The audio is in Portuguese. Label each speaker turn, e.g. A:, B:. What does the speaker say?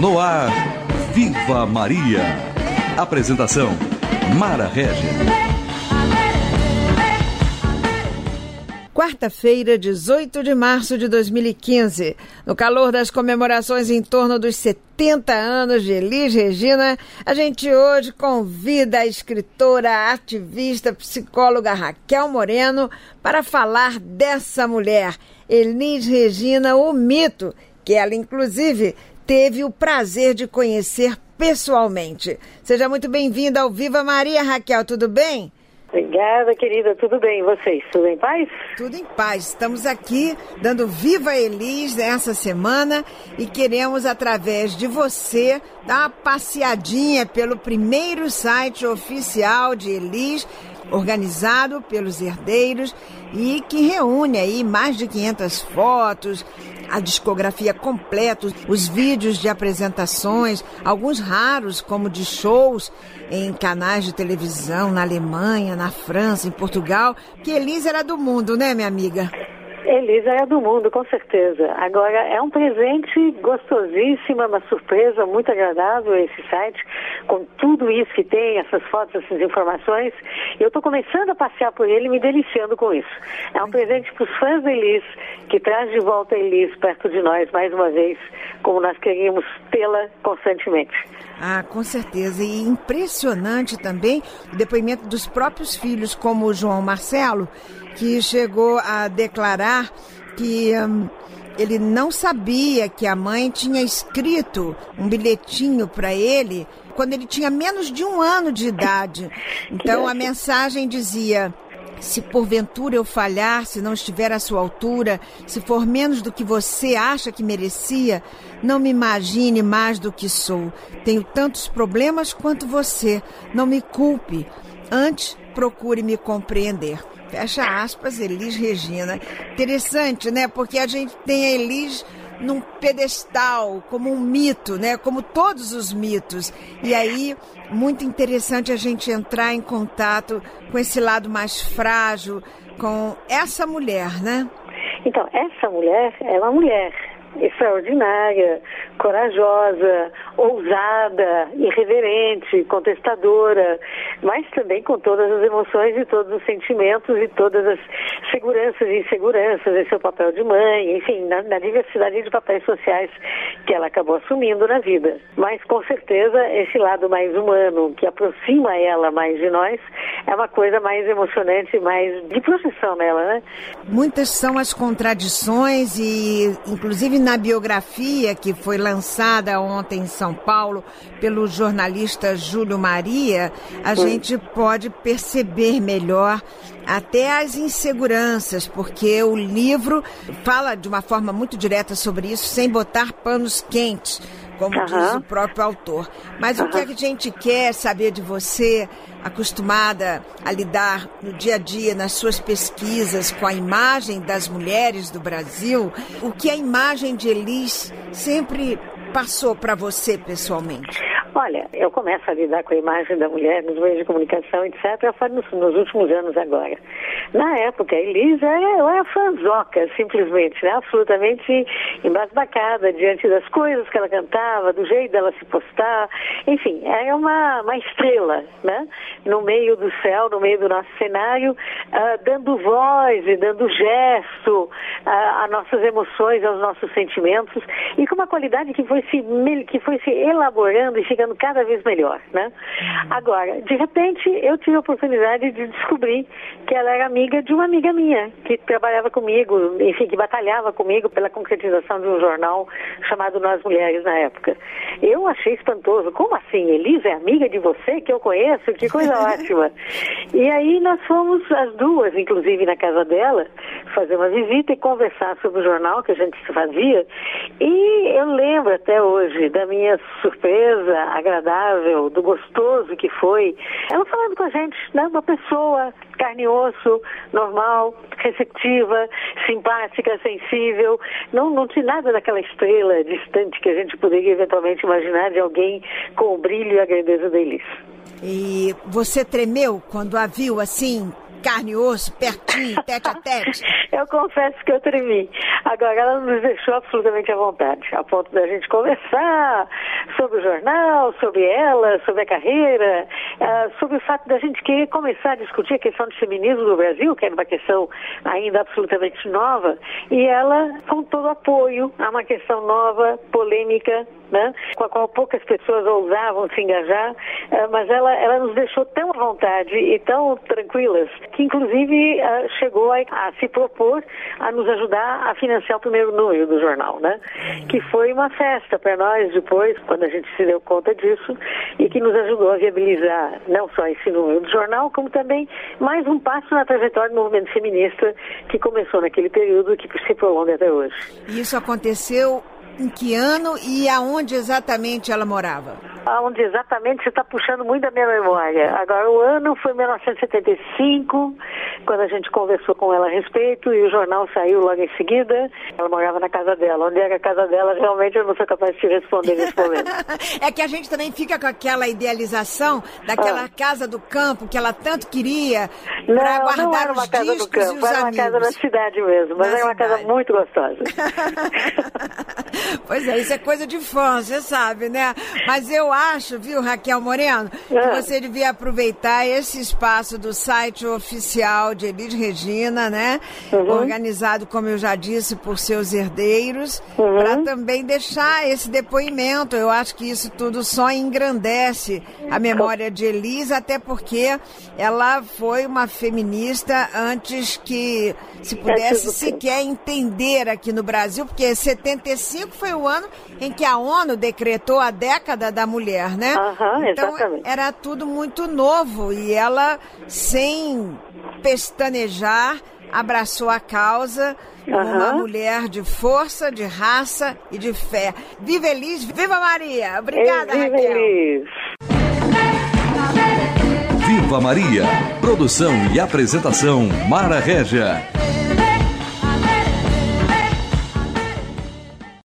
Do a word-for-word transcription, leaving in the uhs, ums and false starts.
A: No ar, Viva Maria. Apresentação, Mara Regis.
B: Quarta-feira, dezoito de março de dois mil e quinze. No calor das comemorações em torno dos setenta anos de Elis Regina, a gente hoje convida a escritora, ativista, psicóloga Raquel Moreno para falar dessa mulher, Elis Regina, o mito, que ela, inclusive, teve o prazer de conhecer pessoalmente. Seja muito bem-vinda ao Viva Maria, Raquel, tudo bem?
C: Obrigada, querida. Tudo bem? E vocês? Tudo em paz?
B: Tudo em paz. Estamos aqui dando Viva Elis nessa semana e queremos, através de você, dar uma passeadinha pelo primeiro site oficial de Elis, organizado pelos herdeiros e que reúne aí mais de quinhentas fotos, a discografia completa, os vídeos de apresentações, alguns raros como de shows em canais de televisão na Alemanha, na França, em Portugal, que Elis era do mundo, né, minha amiga?
C: Elisa é do mundo, com certeza. Agora, é um presente gostosíssimo, uma surpresa muito agradável esse site, com tudo isso que tem, essas fotos, essas informações. Eu estou começando a passear por ele e me deliciando com isso. É um presente para os fãs da Elis, que traz de volta a Elis perto de nós, mais uma vez, como nós queríamos tê-la constantemente.
B: Ah, com certeza. E impressionante também o depoimento dos próprios filhos, como o João Marcelo, que chegou a declarar que hum, ele não sabia que a mãe tinha escrito um bilhetinho para ele quando ele tinha menos de um ano de idade. Então a mensagem dizia: se porventura eu falhar, se não estiver à sua altura, se for menos do que você acha que merecia, não me imagine mais do que sou. Tenho tantos problemas quanto você. Não me culpe. Antes, procure me compreender. Fecha aspas, Elis Regina. Interessante, né? Porque a gente tem a Elis num pedestal, como um mito, né? Como todos os mitos. E aí, muito interessante a gente entrar em contato com esse lado mais frágil, com essa mulher, né?
C: Então, essa mulher é uma mulher extraordinária, corajosa, ousada, irreverente, contestadora, mas também com todas as emoções e todos os sentimentos e todas as seguranças e inseguranças em seu papel de mãe, enfim, na, na diversidade de papéis sociais que ela acabou assumindo na vida. Mas, com certeza, esse lado mais humano, que aproxima ela mais de nós, é uma coisa mais emocionante, mais de projeção nela, né?
B: Muitas são as contradições e, inclusive, na biografia que foi lançada ontem em São Paulo pelo jornalista Júlio Maria, a hum. gente pode perceber melhor até as inseguranças, porque o livro fala de uma forma muito direta sobre isso, sem botar panos quentes, como uhum. diz o próprio autor. Mas uhum. o que a gente quer saber de você, acostumada a lidar no dia a dia, nas suas pesquisas, com a imagem das mulheres do Brasil, o que a imagem de Elis sempre passou para você pessoalmente?
C: Olha, eu começo a lidar com a imagem da mulher nos meios de comunicação, etcétera, nos, nos últimos anos agora. Na época, a Elis era fanzoca, simplesmente, né? Absolutamente embasbacada diante das coisas que ela cantava, do jeito dela se postar. Enfim, era uma, uma estrela, né? No meio do céu, no meio do nosso cenário, uh, dando voz e dando gesto uh, às nossas emoções, aos nossos sentimentos, e com uma qualidade que foi se, que foi se elaborando e ficando cada vez melhor, né? Agora, de repente, eu tive a oportunidade de descobrir que ela era amiga de uma amiga minha, que trabalhava comigo, enfim, que batalhava comigo pela concretização de um jornal chamado Nós Mulheres na época. Eu achei espantoso. Como assim? Elis é amiga de você, que eu conheço? Que coisa ótima. E aí nós fomos as duas, inclusive, na casa dela, fazer uma visita e conversar sobre o jornal que a gente fazia. E eu lembro até hoje da minha surpresa agradável, do gostoso que foi, ela falando com a gente, né? Uma pessoa, carne e osso, normal, receptiva, simpática, sensível, não, não tinha nada daquela estrela distante que a gente poderia eventualmente imaginar de alguém com o brilho e a grandeza da Elis.
B: E você tremeu quando a viu assim, carne e osso, pertinho, tete a tete?
C: Eu confesso que eu tremi. Agora, ela nos deixou absolutamente à vontade, a ponto da gente conversar sobre o jornal, sobre ela, sobre a carreira, uh, sobre o fato da gente querer começar a discutir a questão do feminismo no Brasil, que era uma questão ainda absolutamente nova, e ela, com todo apoio a uma questão nova, polêmica, né, com a qual poucas pessoas ousavam se engajar, uh, mas ela, ela nos deixou tão à vontade e tão tranquilas, que inclusive uh, chegou a, a se propor a nos ajudar a financiar o primeiro número do jornal, né? Que foi uma festa para nós depois, quando a gente se deu conta disso, e que nos ajudou a viabilizar não só esse número do jornal, como também mais um passo na trajetória do movimento feminista que começou naquele período e que se prolonga até hoje.
B: Isso aconteceu em que ano e aonde exatamente ela morava?
C: Aonde exatamente você está puxando muito da minha memória. Agora, o ano foi mil novecentos e setenta e cinco, quando a gente conversou com ela a respeito, e o jornal saiu logo em seguida. Ela morava na casa dela. Onde era a casa dela, realmente eu não sou capaz de te responder nesse momento.
B: É que a gente também fica com aquela idealização daquela ah. casa do campo que ela tanto queria para guardar
C: não era uma
B: os
C: casa
B: discos
C: do campo,
B: e os
C: era uma
B: amigos.
C: casa na cidade mesmo, mas
B: na
C: era uma
B: cidade.
C: casa muito gostosa.
B: Pois é, isso é coisa de fã, você sabe, né? Mas eu acho, viu, Raquel Moreno, que
C: é.
B: você devia aproveitar esse espaço do site oficial de Elis Regina, né? Uhum. Organizado, como eu já disse, por seus herdeiros, uhum. para também deixar esse depoimento. Eu acho que isso tudo só engrandece a memória de Elis, até porque ela foi uma feminista antes que se pudesse sequer entender aqui no Brasil, porque setenta e cinco foi o ano em que a ONU decretou a década da mulher, né?
C: Uhum,
B: então
C: exatamente.
B: Era tudo muito novo e ela, sem pestanejar, abraçou a causa como uhum. uma mulher de força, de raça e de fé. Viva Elis, viva Maria! Obrigada,
C: Viva
B: Raquel!
C: Elis.
A: Viva Maria! Produção e apresentação Mara Régia.